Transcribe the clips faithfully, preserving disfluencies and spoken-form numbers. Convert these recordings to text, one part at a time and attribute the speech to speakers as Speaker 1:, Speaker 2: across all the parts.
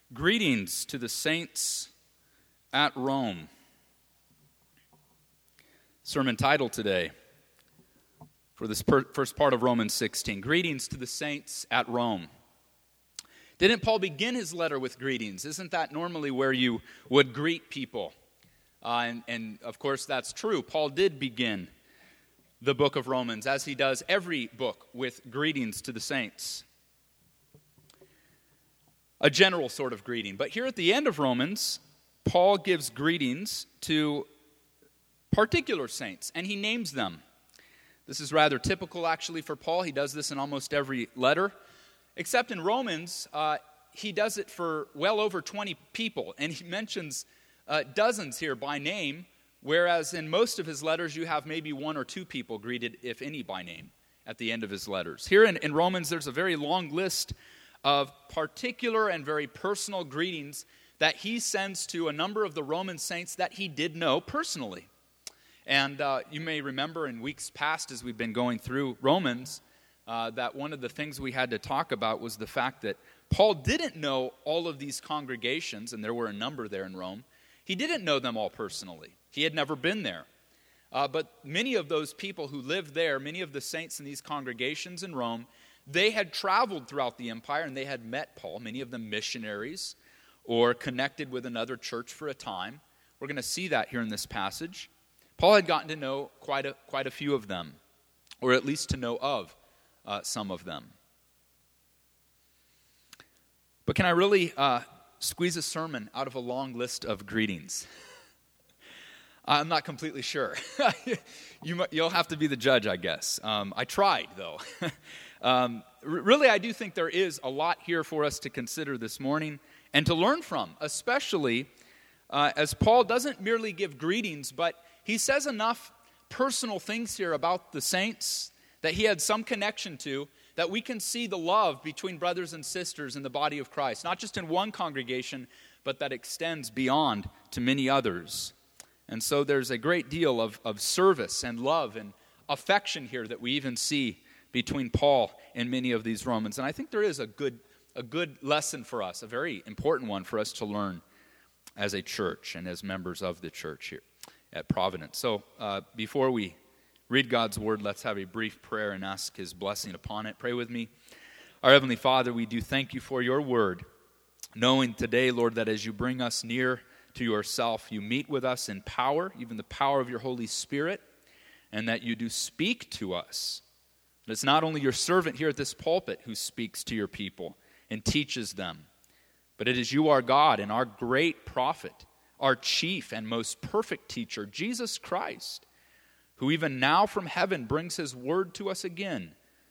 Speaker 1: Greetings to the saints at Rome. Sermon title today for this per- first part of Romans sixteen. Greetings to the saints at Rome. Didn't Paul begin his letter with greetings? Isn't that normally where you would greet people? Uh, and, and of course that's true. Paul did begin the book of Romans, as he does every book, with greetings to the saints. A general sort of greeting. But here at the end of Romans, Paul gives greetings to particular saints, and he names them. This is rather typical, actually, for Paul. He does this in almost every letter. Except in Romans, uh, he does it for well over twenty people, and he mentions uh, dozens here by name, whereas in most of his letters you have maybe one or two people greeted, if any, by name at the end of his letters. Here in, in Romans, there's a very long list of particular and very personal greetings that he sends to a number of the Roman saints that he did know personally. And uh, you may remember in weeks past, as we've been going through Romans, uh, that one of the things we had to talk about was the fact that Paul didn't know all of these congregations, and there were a number there in Rome. He didn't know them all personally. He had never been there. Uh, but many of those people who lived there, many of the saints in these congregations in Rome, they had traveled throughout the empire and they had met Paul, many of them missionaries or connected with another church for a time. We're going to see that here in this passage. Paul had gotten to know quite a, quite a few of them, or at least to know of uh, some of them. But can I really uh, squeeze a sermon out of a long list of greetings? I'm not completely sure. you, you'll have to be the judge, I guess. Um, I tried, though. Um, really, I do think there is a lot here for us to consider this morning and to learn from, especially uh, as Paul doesn't merely give greetings, but he says enough personal things here about the saints that he had some connection to, that we can see the love between brothers and sisters in the body of Christ, not just in one congregation, but that extends beyond to many others. And so there's a great deal of, of service and love and affection here that we even see between Paul and many of these Romans. And I think there is a good a good lesson for us, a very important one for us to learn as a church and as members of the church here at Providence. So uh, before we read God's word, let's have a brief prayer and ask his blessing upon it. Pray with me. Our Heavenly Father, we do thank you for your word, knowing today, Lord, that as you bring us near to yourself, you meet with us in power, even the power of your Holy Spirit, and that you do speak to us. And it's not only your servant here at this pulpit who speaks to your people and teaches them, but it is you, our God, and our great prophet, our chief and most perfect teacher, Jesus Christ, who even now from heaven brings his word to us again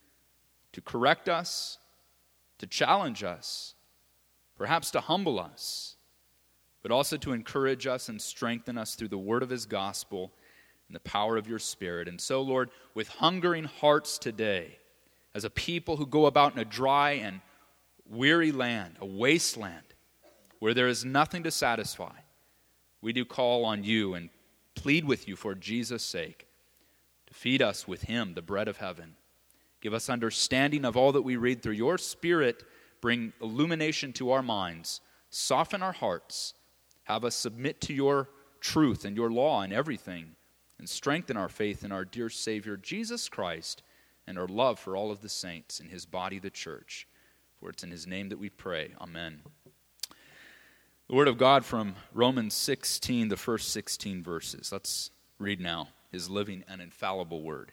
Speaker 1: to correct us, to challenge us, perhaps to humble us, but also to encourage us and strengthen us through the word of his gospel and the power of your Spirit. And so, Lord, with hungering hearts today, as a people who go about in a dry and weary land, a wasteland, where there is nothing to satisfy, we do call on you and plead with you for Jesus' sake to feed us with him, the bread of heaven. Give us understanding of all that we read through your Spirit. Bring illumination to our minds. Soften our hearts. Have us submit to your truth and your law in everything, and strengthen our faith in our dear Savior, Jesus Christ, and our love for all of the saints in his body, the church. For it's in his name that we pray. Amen. The word of God from Romans sixteen, the first sixteen verses. Let's read now his living and infallible word.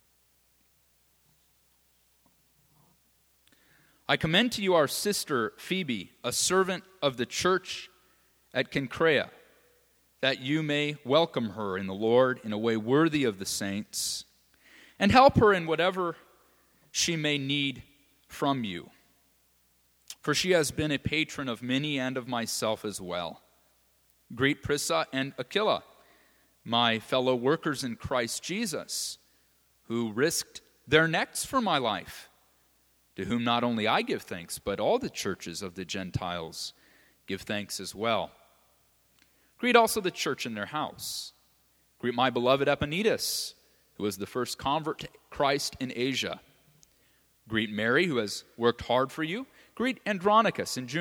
Speaker 1: I commend to you our sister Phoebe, a servant of the church at Cenchrea, that you may welcome her in the Lord in a way worthy of the saints, and help her in whatever she may need from you. For she has been a patron of many and of myself as well. Greet Prisca and Aquila, my fellow workers in Christ Jesus, who risked their necks for my life, to whom not only I give thanks, but all the churches of the Gentiles give thanks as well. Greet also the church in their house. Greet my beloved Epaenetus, who was the first convert to Christ in Asia. Greet Mary, who has worked hard for you. Greet Andronicus and Junia,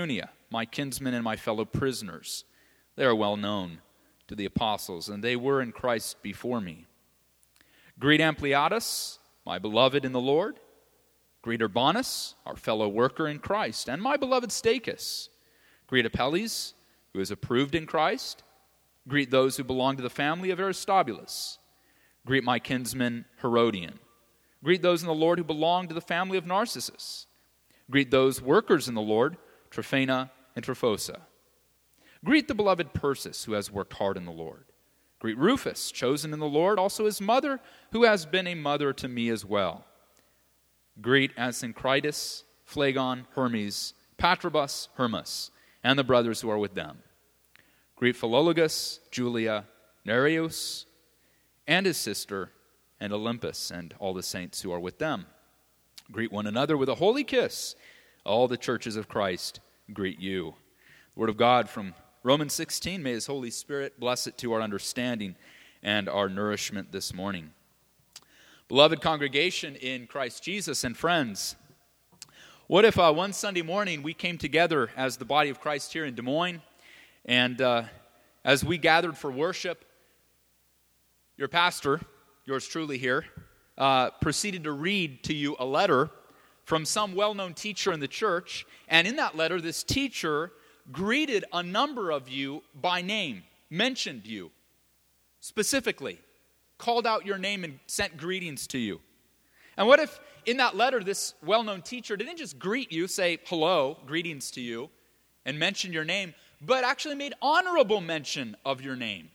Speaker 1: my kinsmen and my fellow prisoners. They are well known to the apostles, and they were in Christ before me. Greet Ampliatus, my beloved in the Lord. Greet Urbanus, our fellow worker in Christ, and my beloved Stachys. Greet Apelles, who is approved in Christ. Greet those who belong to the family of Aristobulus. Greet my kinsman Herodian. Greet those in the Lord who belong to the family of Narcissus. Greet those workers in the Lord, Tryphena and Tryphosa. Greet the beloved Persis, who has worked hard in the Lord. Greet Rufus, chosen in the Lord, also his mother, who has been a mother to me as well. Greet Asyncritus, Phlegon, Hermes, Patrobus, Hermas, and the brothers who are with them. Greet Philologus, Julia, Nereus, and his sister, and Olympus, and all the saints who are with them. Greet one another with a holy kiss. All the churches of Christ greet you. The word of God from Romans sixteen, may his Holy Spirit bless it to our understanding and our nourishment this morning. Beloved congregation in Christ Jesus and friends, what if uh, one Sunday morning we came together as the body of Christ here in Des Moines, and uh, as we gathered for worship, your pastor, yours truly here, uh, proceeded to read to you a letter from some well-known teacher in the church, and in that letter, this teacher greeted a number of you by name, mentioned you specifically, called out your name and sent greetings to you. And what if in that letter this well-known teacher didn't just greet you, say hello, greetings to you, and mention your name, but actually made honorable mention of your name?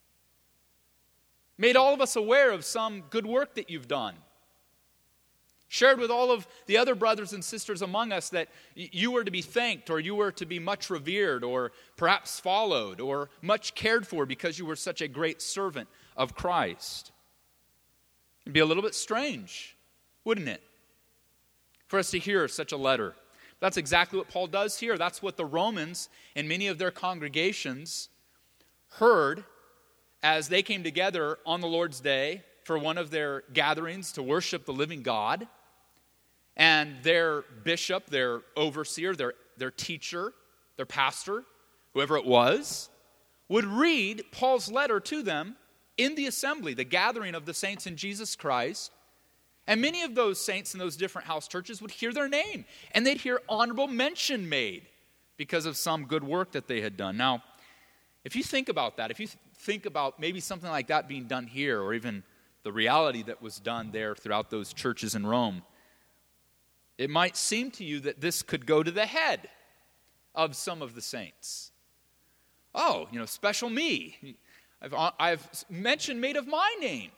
Speaker 1: Made all of us aware of some good work that you've done. Shared with all of the other brothers and sisters among us that you were to be thanked, or you were to be much revered, or perhaps followed, or much cared for because you were such a great servant of Christ. It'd be a little bit strange, wouldn't it, for us to hear such a letter. That's exactly what Paul does here. That's what the Romans and many of their congregations heard as they came together on the Lord's Day for one of their gatherings to worship the living God. And their bishop, their overseer, their, their teacher, their pastor, whoever it was, would read Paul's letter to them in the assembly, the gathering of the saints in Jesus Christ. And many of those saints in those different house churches would hear their name, and they'd hear honorable mention made because of some good work that they had done. Now, if you think about that, if you think about maybe something like that being done here, or even the reality that was done there throughout those churches in Rome, it might seem to you that this could go to the head of some of the saints. Oh, you know, special me. I've, I've mention made of my name.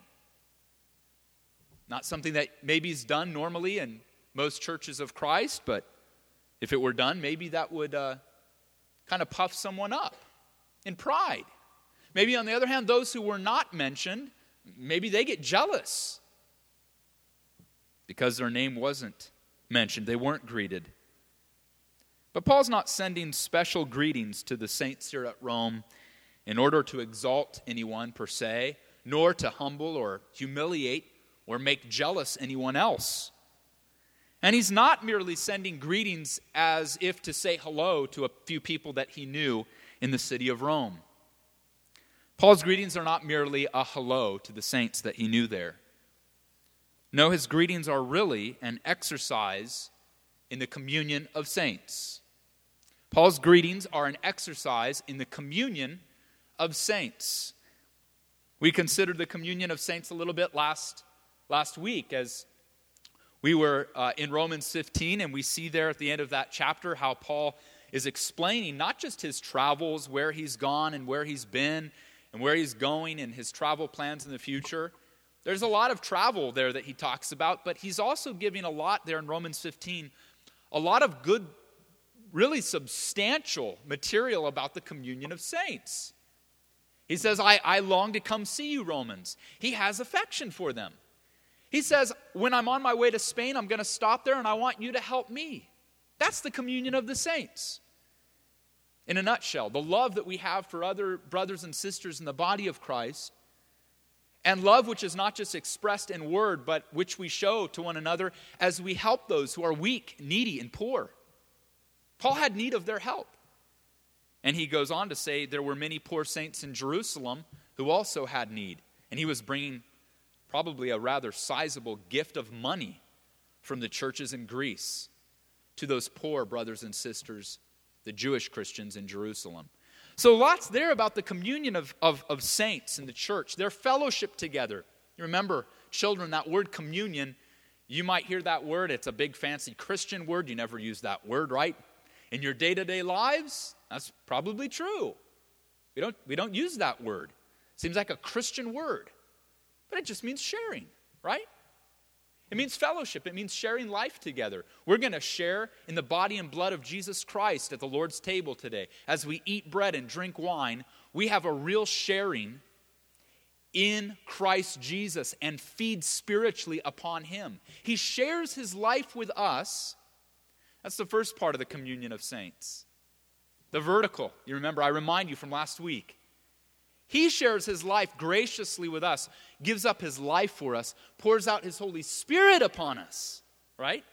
Speaker 1: Not something that maybe is done normally in most churches of Christ, but if it were done, maybe that would uh, kind of puff someone up in pride. Maybe on the other hand, those who were not mentioned, maybe they get jealous because their name wasn't mentioned. They weren't greeted. But Paul's not sending special greetings to the saints here at Rome in order to exalt anyone per se, nor to humble or humiliate or make jealous anyone else. And he's not merely sending greetings as if to say hello to a few people that he knew in the city of Rome. Paul's greetings are not merely a hello to the saints that he knew there. No, his greetings are really an exercise in the communion of saints. Paul's greetings are an exercise in the communion of saints. We considered the communion of saints a little bit last, last week as we were uh, in Romans fifteen, and we see there at the end of that chapter how Paul is explaining not just his travels, where he's gone and where he's been, and where he's going and his travel plans in the future. There's a lot of travel there that he talks about, but he's also giving a lot there in Romans fifteen, a lot of good, really substantial material about the communion of saints. He says, I, I long to come see you, Romans. He has affection for them. He says, when I'm on my way to Spain, I'm going to stop there and I want you to help me. That's the communion of the saints. In a nutshell, the love that we have for other brothers and sisters in the body of Christ, and love which is not just expressed in word, but which we show to one another as we help those who are weak, needy, and poor. Paul had need of their help. And he goes on to say there were many poor saints in Jerusalem who also had need. And he was bringing probably a rather sizable gift of money from the churches in Greece to those poor brothers and sisters, the Jewish Christians in Jerusalem. So lots there about the communion of, of, of saints in the church, their fellowship together. You remember, children, that word communion, you might hear that word. It's a big fancy Christian word. You never use that word, right? In your day-to-day lives, that's probably true. We don't, we don't use that word. Seems like a Christian word. But it just means sharing, right? It means fellowship. It means sharing life together. We're going to share in the body and blood of Jesus Christ at the Lord's table today. As we eat bread and drink wine, we have a real sharing in Christ Jesus and feed spiritually upon him. He shares his life with us. That's the first part of the communion of saints. The vertical. You remember, I remind you from last week. He shares his life graciously with us, gives up his life for us, pours out his Holy Spirit upon us, right?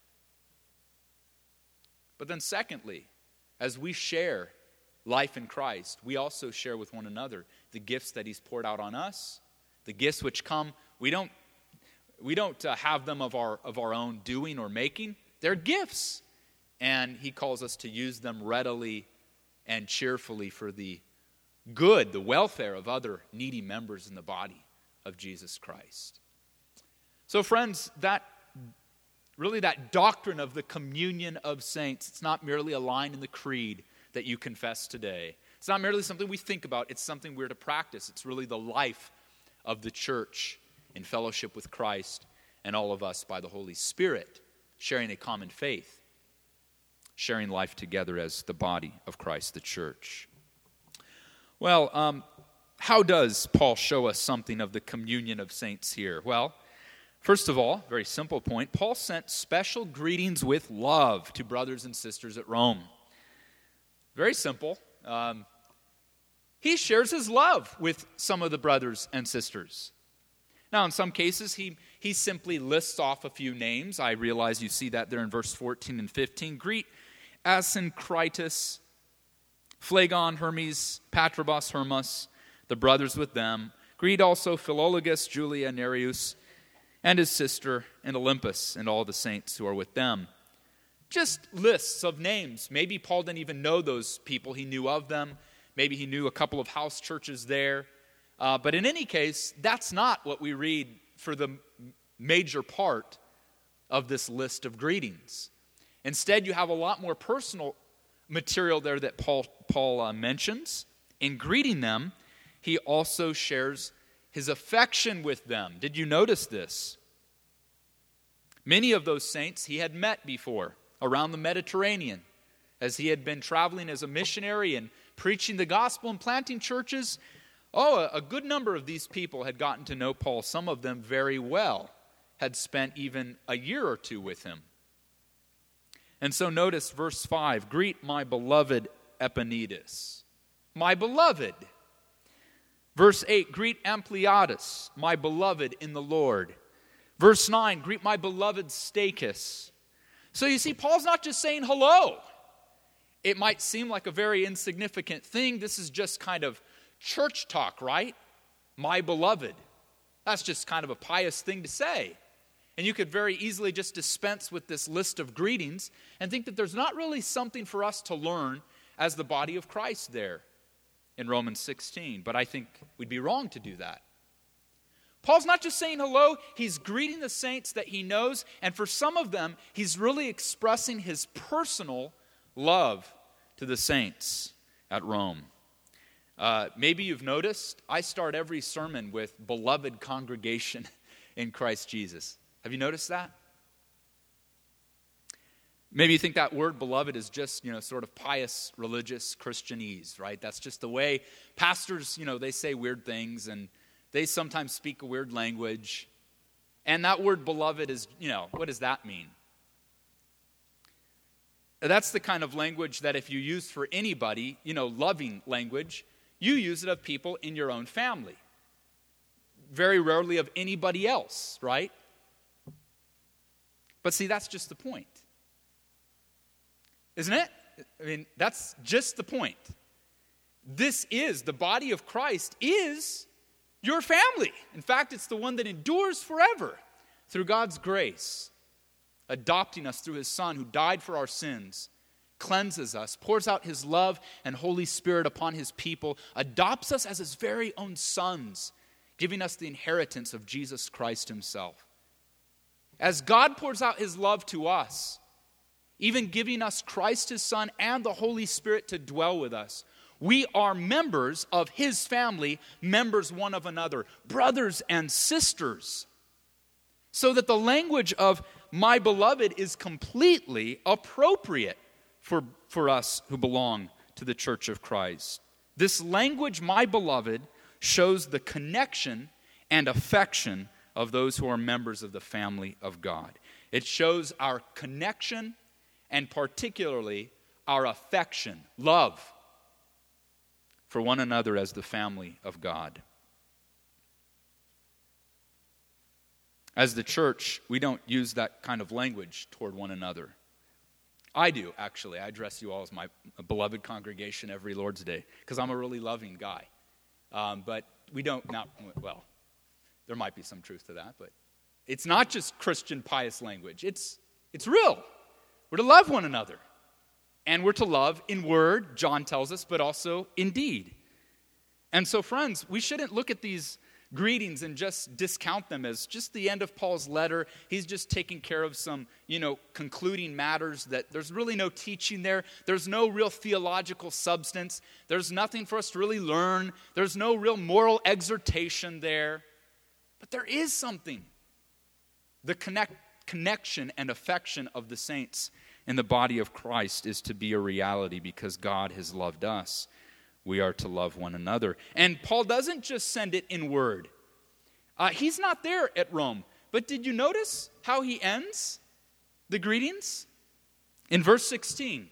Speaker 1: But then secondly, as we share life in Christ, we also share with one another the gifts that he's poured out on us, the gifts which come, we don't, we don't uh, have them of our, of our own doing or making. They're gifts. And he calls us to use them readily and cheerfully for the good, the welfare of other needy members in the body of Jesus Christ. So friends, that really that doctrine of the communion of saints, it's not merely a line in the creed that you confess today. It's not merely something we think about, it's something we're to practice. It's really the life of the church in fellowship with Christ and all of us by the Holy Spirit, sharing a common faith, sharing life together as the body of Christ, the church. Well, um, how does Paul show us something of the communion of saints here? Well, first of all, very simple point, Paul sent special greetings with love to brothers and sisters at Rome. Very simple. Um, he shares his love with some of the brothers and sisters. Now, in some cases, he, he simply lists off a few names. I realize you see that there in verse fourteen and fifteen. Greet Asyncritus, Phlegon, Hermes, Patrobas, Hermas, the brothers with them. Greet also Philologus, Julia, Nereus, and his sister, and Olympus, and all the saints who are with them. Just lists of names. Maybe Paul didn't even know those people. He knew of them. Maybe he knew a couple of house churches there. Uh, but in any case, that's not what we read for the major part of this list of greetings. Instead, you have a lot more personal material there that Paul, Paul uh, mentions. In greeting them, he also shares his affection with them. Did you notice this? Many of those saints he had met before around the Mediterranean as he had been traveling as a missionary and preaching the gospel and planting churches. Oh, a good number of these people had gotten to know Paul, some of them very well, had spent even a year or two with him. And so notice verse five, greet my beloved Epaenetus, my beloved. Verse eight, greet Ampliatus, my beloved in the Lord. Verse nine, greet my beloved Stachys. So you see, Paul's not just saying hello. It might seem like a very insignificant thing. This is just kind of church talk, right? My beloved. That's just kind of a pious thing to say. And you could very easily just dispense with this list of greetings and think that there's not really something for us to learn as the body of Christ there in Romans sixteen. But I think we'd be wrong to do that. Paul's not just saying hello, he's greeting the saints that he knows, and for some of them, he's really expressing his personal love to the saints at Rome. Uh, maybe you've noticed, I start every sermon with beloved congregation in Christ Jesus. Have you noticed that? Maybe you think that word beloved is just, you know, sort of pious, religious Christianese, right? That's just the way pastors, you know, they say weird things and they sometimes speak a weird language. And that word beloved is, you know, what does that mean? That's the kind of language that if you use for anybody, you know, loving language, you use it of people in your own family. Very rarely of anybody else, right? But see, that's just the point. Isn't it? I mean, that's just the point. this is, the body of Christ is your family. In fact, it's the one that endures forever through God's grace, adopting us through his Son who died for our sins, cleanses us, pours out his love and Holy Spirit upon his people, adopts us as his very own sons, giving us the inheritance of Jesus Christ himself. As God pours out his love to us, even giving us Christ his Son and the Holy Spirit to dwell with us, we are members of his family, members one of another, brothers and sisters. So that the language of my beloved is completely appropriate for, for us who belong to the church of Christ. This language, my beloved, shows the connection and affection of those who are members of the family of God. It shows our connection and particularly our affection, love for one another as the family of God. As the church, we don't use that kind of language toward one another. I do, actually. I address you all as my beloved congregation every Lord's Day because I'm a really loving guy. Um, but we don't, not, well, there might be some truth to that, but it's not just Christian pious language. It's, it's real. We're to love one another. And we're to love in word, John tells us, but also in deed. And so, friends, we shouldn't look at these greetings and just discount them as just the end of Paul's letter. He's just taking care of some, you know, concluding matters that there's really no teaching there. There's no real theological substance. There's nothing for us to really learn. There's no real moral exhortation there. But there is something. The connect, connection and affection of the saints in the body of Christ is to be a reality because God has loved us. We are to love one another. And Paul doesn't just send it in word. Uh, he's not there at Rome. But did you notice how he ends the greetings? In verse sixteen.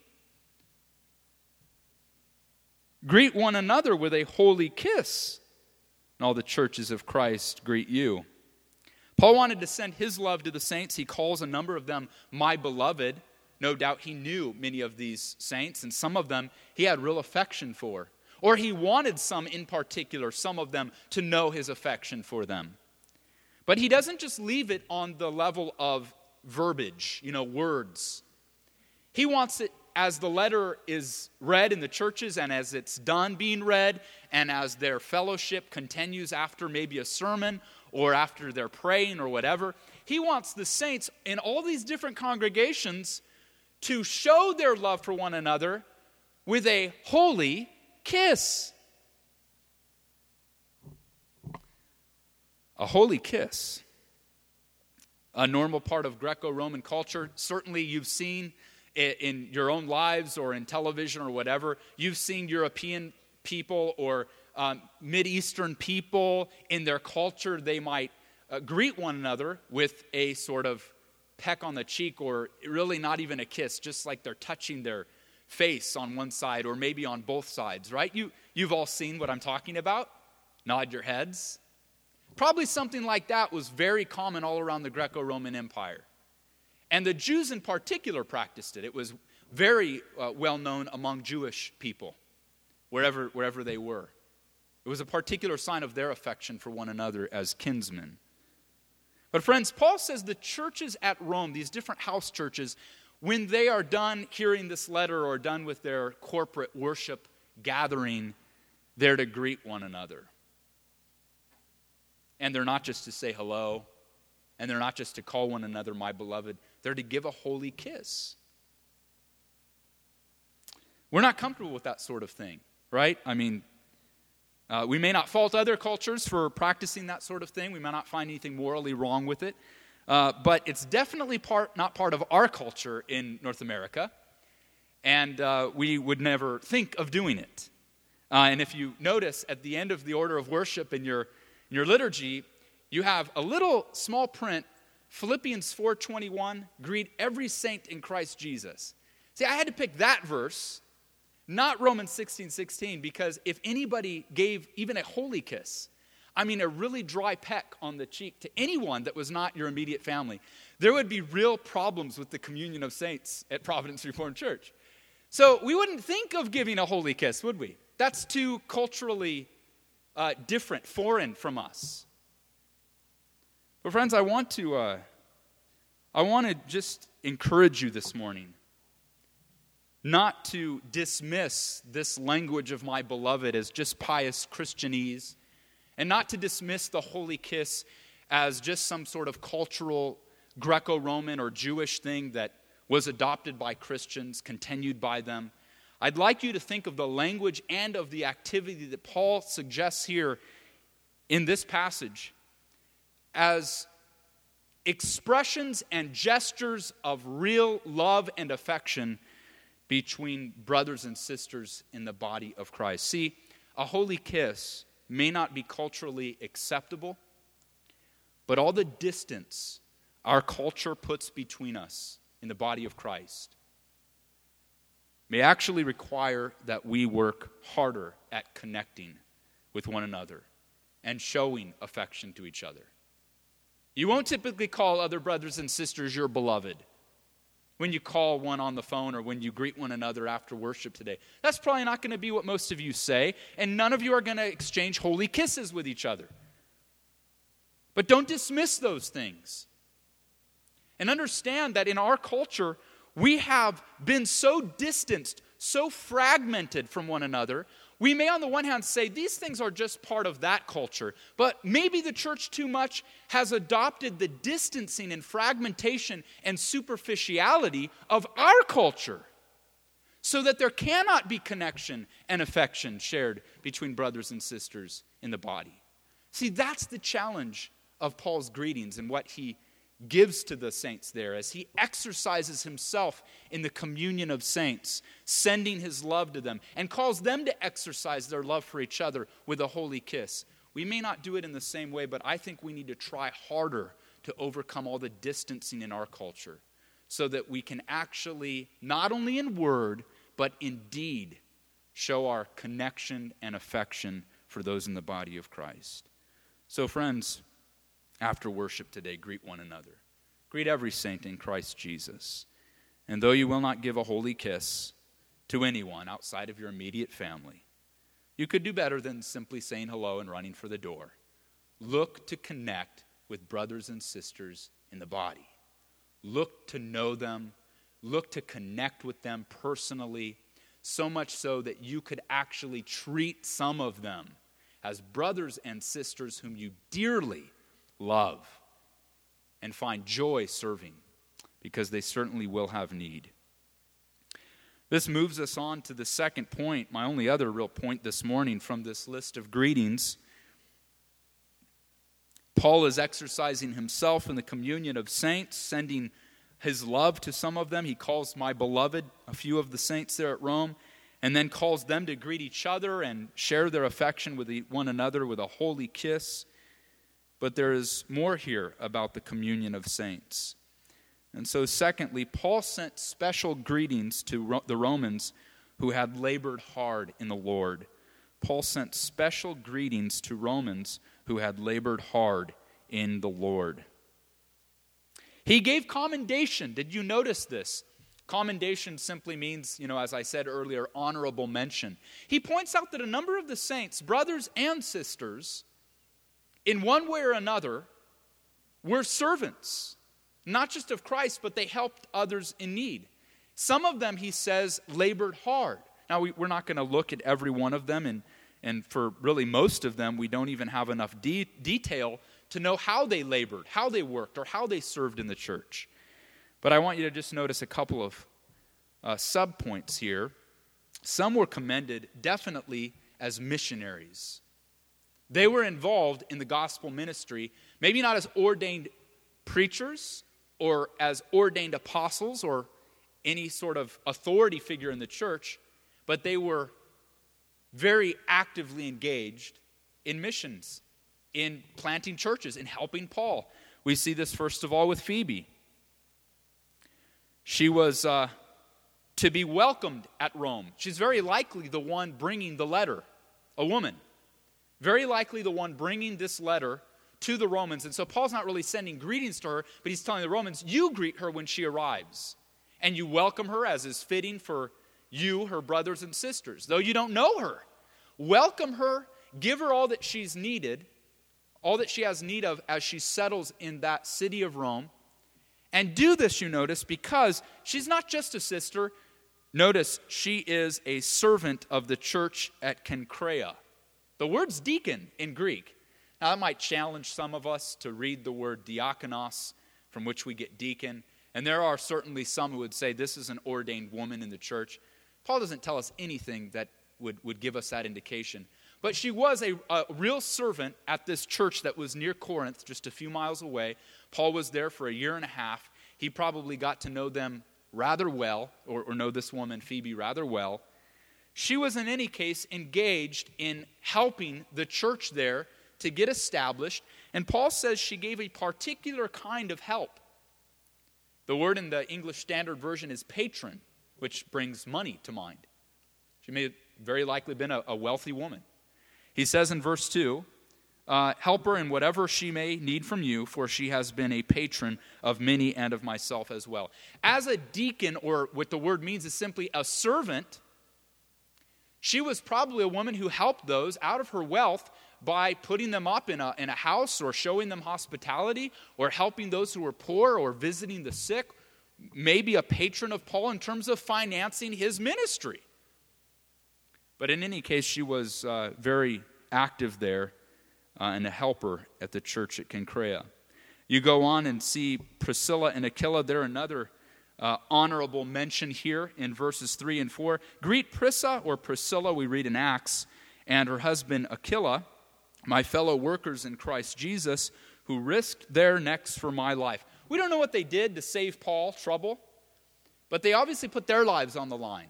Speaker 1: Greet one another with a holy kiss. And all the churches of Christ greet you. Paul wanted to send his love to the saints. He calls a number of them my beloved. No doubt he knew many of these saints, and some of them he had real affection for. Or he wanted some in particular, some of them, to know his affection for them. But he doesn't just leave it on the level of verbiage, you know, words. He wants it as the letter is read in the churches and as it's done being read and as their fellowship continues after maybe a sermon or after they're praying or whatever. He wants the saints in all these different congregations to show their love for one another with a holy kiss. A holy kiss. A normal part of Greco-Roman culture. Certainly you've seen it in your own lives or in television or whatever. You've seen European people or um, Mideastern people in their culture. They might uh, greet one another with a sort of peck on the cheek or really not even a kiss, just like they're touching their face on one side or maybe on both sides, right? You, you've all seen what I'm talking about. Nod your heads. Probably something like that was very common all around the Greco-Roman Empire. And the Jews in particular practiced it. It was very uh, well known among Jewish people, wherever, wherever they were. It was a particular sign of their affection for one another as kinsmen. But friends, Paul says the churches at Rome, these different house churches, when they are done hearing this letter or done with their corporate worship gathering, they're to greet one another. And they're not just to say hello, and they're not just to call one another my beloved. They're to give a holy kiss. We're not comfortable with that sort of thing, right? I mean, uh, we may not fault other cultures for practicing that sort of thing. We may not find anything morally wrong with it. Uh, but it's definitely part not part of our culture in North America, and uh, we would never think of doing it. Uh, and if you notice at the end of the order of worship in your in your liturgy, you have a little small print, Philippians four twenty-one, greet every saint in Christ Jesus. See, I had to pick that verse, not Romans sixteen sixteen, because if anybody gave even a holy kiss, I mean, a really dry peck on the cheek to anyone that was not your immediate family, there would be real problems with the communion of saints at Providence Reformed Church. So we wouldn't think of giving a holy kiss, would we? That's too culturally uh, different, foreign from us. But friends, I want to, uh, I want to just encourage you this morning not to dismiss this language of my beloved as just pious Christianese, and not to dismiss the holy kiss as just some sort of cultural Greco-Roman or Jewish thing that was adopted by Christians, continued by them. I'd like you to think of the language and of the activity that Paul suggests here in this passage as expressions and gestures of real love and affection between brothers and sisters in the body of Christ. See, a holy kiss may not be culturally acceptable, but all the distance our culture puts between us in the body of Christ may actually require that we work harder at connecting with one another and showing affection to each other. You won't typically call other brothers and sisters your beloved when you call one on the phone or when you greet one another after worship today. That's probably not going to be what most of you say, and none of you are going to exchange holy kisses with each other. But don't dismiss those things. And understand that in our culture, we have been so distanced, so fragmented from one another. We may on the one hand say these things are just part of that culture, but maybe the church too much has adopted the distancing and fragmentation and superficiality of our culture so that there cannot be connection and affection shared between brothers and sisters in the body. See, that's the challenge of Paul's greetings and what he gives to the saints there as he exercises himself in the communion of saints, sending his love to them, and calls them to exercise their love for each other with a holy kiss. We may not do it in the same way, but I think we need to try harder to overcome all the distancing in our culture so that we can actually, not only in word, but in deed, show our connection and affection for those in the body of Christ. So friends, after worship today, greet one another. Greet every saint in Christ Jesus. And though you will not give a holy kiss to anyone outside of your immediate family, you could do better than simply saying hello and running for the door. Look to connect with brothers and sisters in the body. Look to know them. Look to connect with them personally, so much so that you could actually treat some of them as brothers and sisters whom you dearly love and find joy serving, because they certainly will have need. This moves us on to the second point, my only other real point this morning from this list of greetings. Paul is exercising himself in the communion of saints, sending his love to some of them. He calls my beloved a few of the saints there at Rome, and then calls them to greet each other and share their affection with one another with a holy kiss. But there is more here about the communion of saints. And so secondly, Paul sent special greetings to the Romans who had labored hard in the Lord. Paul sent special greetings to Romans who had labored hard in the Lord. He gave commendation. Did you notice this? Commendation simply means, you know, as I said earlier, honorable mention. He points out that a number of the saints, brothers and sisters, in one way or another, were servants, not just of Christ, but they helped others in need. Some of them, he says, labored hard. Now, we, we're not going to look at every one of them, and, and for really most of them, we don't even have enough de- detail to know how they labored, how they worked, or how they served in the church. But I want you to just notice a couple of uh, sub-points here. Some were commended definitely as missionaries. They were involved in the gospel ministry, maybe not as ordained preachers or as ordained apostles or any sort of authority figure in the church, but they were very actively engaged in missions, in planting churches, in helping Paul. We see this first of all with Phoebe. She was uh, to be welcomed at Rome. She's very likely the one bringing the letter, a woman. Very likely the one bringing this letter to the Romans. And so Paul's not really sending greetings to her, but he's telling the Romans, you greet her when she arrives. And you welcome her as is fitting for you, her brothers and sisters. Though you don't know her, welcome her, give her all that she's needed, all that she has need of as she settles in that city of Rome. And do this, you notice, because she's not just a sister. Notice, she is a servant of the church at Cenchrea. The word's deacon in Greek. Now, that might challenge some of us to read the word diakonos, from which we get deacon. And there are certainly some who would say this is an ordained woman in the church. Paul doesn't tell us anything that would, would give us that indication. But she was a, a real servant at this church that was near Corinth, just a few miles away. Paul was there for a year and a half. He probably got to know them rather well, or, or know this woman, Phoebe, rather well. She was, in any case, engaged in helping the church there to get established. And Paul says she gave a particular kind of help. The word in the English Standard Version is patron, which brings money to mind. She may have very likely been a, a wealthy woman. He says in verse two, uh, help her in whatever she may need from you, for she has been a patron of many and of myself as well. As a deacon, or what the word means is simply a servant, she was probably a woman who helped those out of her wealth by putting them up in a, in a house, or showing them hospitality, or helping those who were poor, or visiting the sick. Maybe a patron of Paul in terms of financing his ministry. But in any case, she was uh, very active there uh, and a helper at the church at Cenchrea. You go on and see Priscilla and Aquila. They're another uh, honorable mention here in verses three and four. Greet Prissa, or Priscilla, we read in Acts, and her husband Aquila, my fellow workers in Christ Jesus, who risked their necks for my life. We don't know what they did to save Paul trouble, but they obviously put their lives on the line.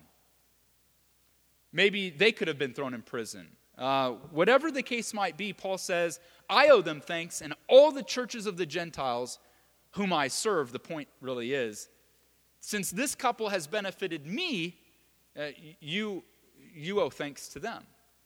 Speaker 1: Maybe they could have been thrown in prison. Uh, whatever the case might be, Paul says, I owe them thanks, and all the churches of the Gentiles whom I serve, the point really is, since this couple has benefited me, uh, you, you owe thanks to them.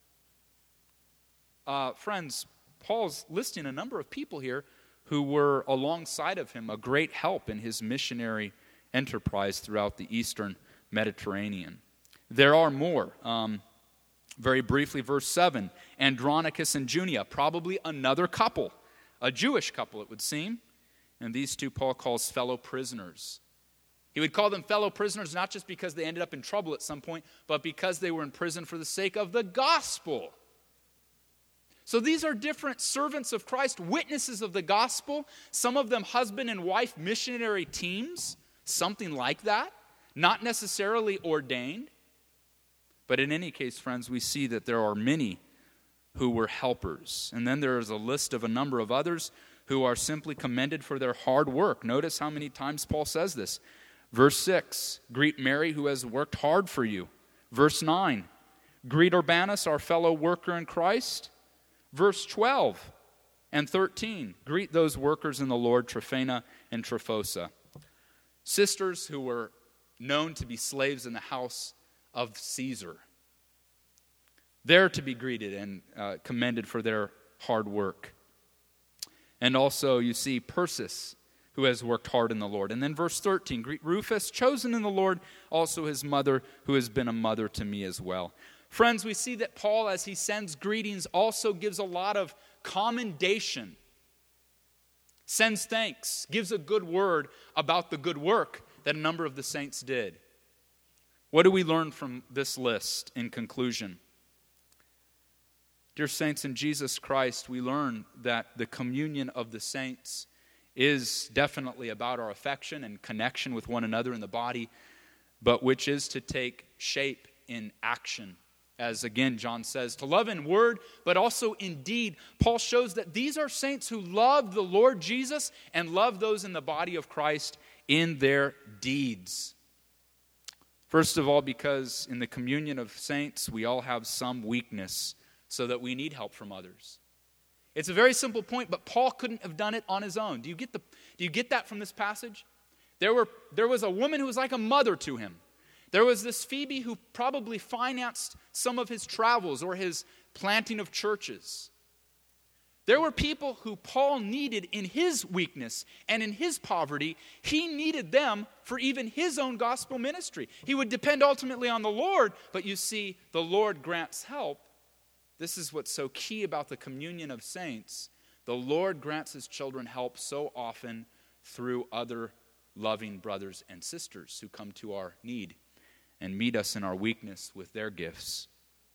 Speaker 1: Uh, friends, Paul's listing a number of people here who were alongside of him, a great help in his missionary enterprise throughout the eastern Mediterranean. There are more. Um, very briefly, verse seven, Andronicus and Junia, probably another couple, a Jewish couple it would seem, and these two Paul calls fellow prisoners. He would call them fellow prisoners not just because they ended up in trouble at some point, but because they were in prison for the sake of the gospel. So these are different servants of Christ, witnesses of the gospel, some of them husband and wife missionary teams, something like that, not necessarily ordained. But in any case, friends, we see that there are many who were helpers. And then there is a list of a number of others who are simply commended for their hard work. Notice how many times Paul says this. Verse six, greet Mary who has worked hard for you. Verse nine, greet Urbanus, our fellow worker in Christ. Verse twelve and thirteen, greet those workers in the Lord, Tryphena and Tryphosa. Sisters who were known to be slaves in the house of Caesar. They're to be greeted and uh, commended for their hard work. And also you see Persis, who has worked hard in the Lord. And then verse thirteen, greet Rufus, chosen in the Lord, also his mother, who has been a mother to me as well. Friends, we see that Paul, as he sends greetings, also gives a lot of commendation, sends thanks, gives a good word about the good work that a number of the saints did. What do we learn from this list in conclusion? Dear saints in Jesus Christ, we learn that the communion of the saints is definitely about our affection and connection with one another in the body, but which is to take shape in action. As again, John says, to love in word, but also in deed. Paul shows that these are saints who love the Lord Jesus and love those in the body of Christ in their deeds. First of all, because in the communion of saints, we all have some weakness, so that we need help from others. It's a very simple point, but Paul couldn't have done it on his own. Do you get the? Do you get that from this passage? There were there was a woman who was like a mother to him. There was this Phoebe who probably financed some of his travels or his planting of churches. There were people who Paul needed in his weakness and in his poverty. He needed them for even his own gospel ministry. He would depend ultimately on the Lord, but you see, the Lord grants help This is what's so key about the communion of saints. The Lord grants his children help so often through other loving brothers and sisters who come to our need and meet us in our weakness with their gifts.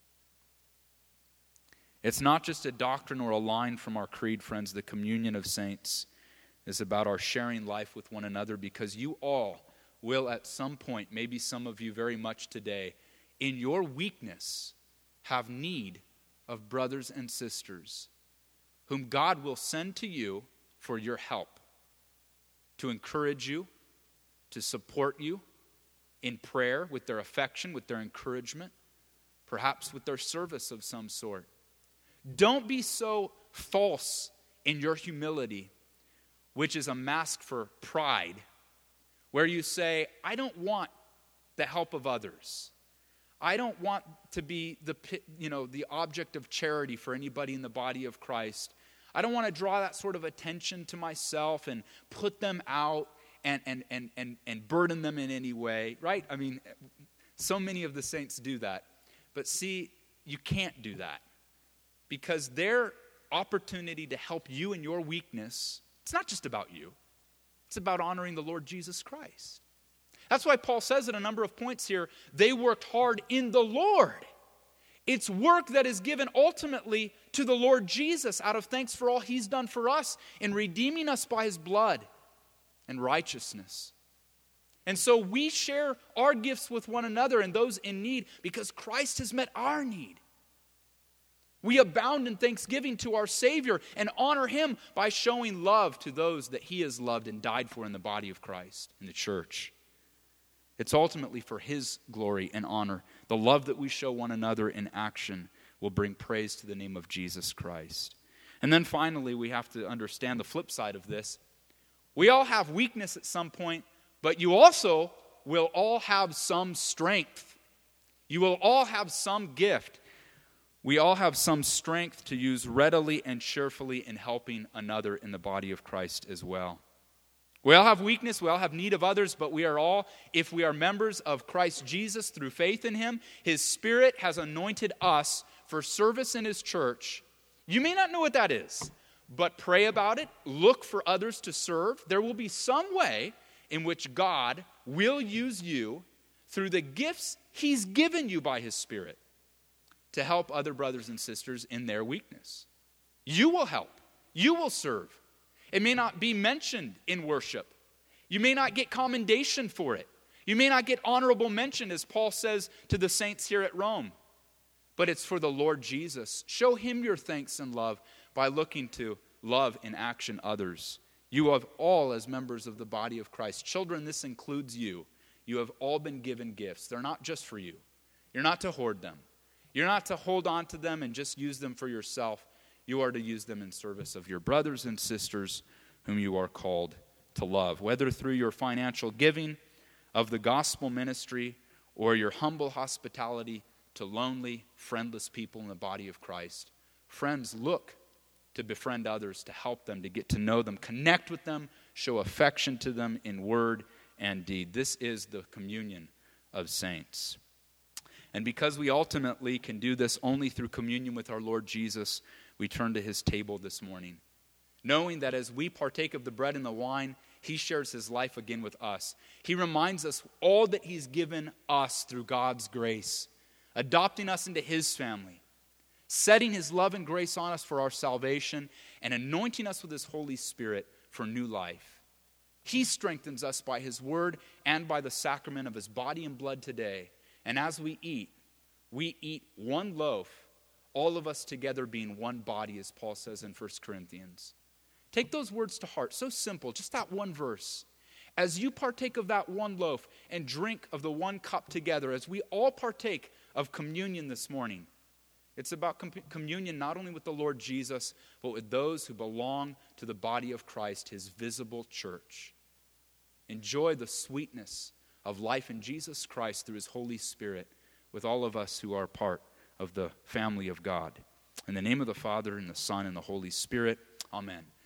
Speaker 1: It's not just a doctrine or a line from our creed, friends. The communion of saints is about our sharing life with one another, because you all will at some point, maybe some of you very much today, in your weakness have need of brothers and sisters whom God will send to you for your help, to encourage you, to support you in prayer with their affection, with their encouragement, perhaps with their service of some sort. Don't be so false in your humility, which is a mask for pride, where you say, I don't want the help of others. I don't want to be the, you know, the object of charity for anybody in the body of Christ. I don't want to draw that sort of attention to myself and put them out and, and, and, and, and burden them in any way, right? I mean, so many of the saints do that. But see, you can't do that, because their opportunity to help you in your weakness, it's not just about you. It's about honoring the Lord Jesus Christ. That's why Paul says at a number of points here, they worked hard in the Lord. It's work that is given ultimately to the Lord Jesus out of thanks for all he's done for us in redeeming us by his blood and righteousness. And so we share our gifts with one another and those in need because Christ has met our need. We abound in thanksgiving to our Savior and honor him by showing love to those that he has loved and died for in the body of Christ, in the church. It's ultimately for his glory and honor. The love that we show one another in action will bring praise to the name of Jesus Christ. And then finally, we have to understand the flip side of this. We all have weakness at some point, but you also will all have some strength. You will all have some gift. We all have some strength to use readily and cheerfully in helping another in the body of Christ as well. We all have weakness, we all have need of others, but we are all, if we are members of Christ Jesus through faith in him, his Spirit has anointed us for service in his church. You may not know what that is, but pray about it, look for others to serve. There will be some way in which God will use you through the gifts he's given you by his Spirit to help other brothers and sisters in their weakness. You will help. You will serve. It may not be mentioned in worship. You may not get commendation for it. You may not get honorable mention, as Paul says to the saints here at Rome. But it's for the Lord Jesus. Show him your thanks and love by looking to love in action others. You have all, as members of the body of Christ, children, this includes you. You have all been given gifts. They're not just for you. You're not to hoard them. You're not to hold on to them and just use them for yourself. You are to use them in service of your brothers and sisters whom you are called to love, whether through your financial giving of the gospel ministry or your humble hospitality to lonely, friendless people in the body of Christ. Friends, look to befriend others, to help them, to get to know them, connect with them, show affection to them in word and deed. This is the communion of saints. And because we ultimately can do this only through communion with our Lord Jesus, we turn to his table this morning, knowing that as we partake of the bread and the wine, he shares his life again with us. He reminds us all that he's given us through God's grace, adopting us into his family, setting his love and grace on us for our salvation, and anointing us with his Holy Spirit for new life. He strengthens us by his word and by the sacrament of his body and blood today. And as we eat, we eat one loaf, all of us together being one body, as Paul says in First Corinthians. Take those words to heart. So simple, just that one verse. As you partake of that one loaf and drink of the one cup together, as we all partake of communion this morning, it's about com- communion not only with the Lord Jesus, but with those who belong to the body of Christ, his visible church. Enjoy the sweetness of life in Jesus Christ through his Holy Spirit with all of us who are part of the family of God. In the name of the Father, and the Son, and the Holy Spirit, amen.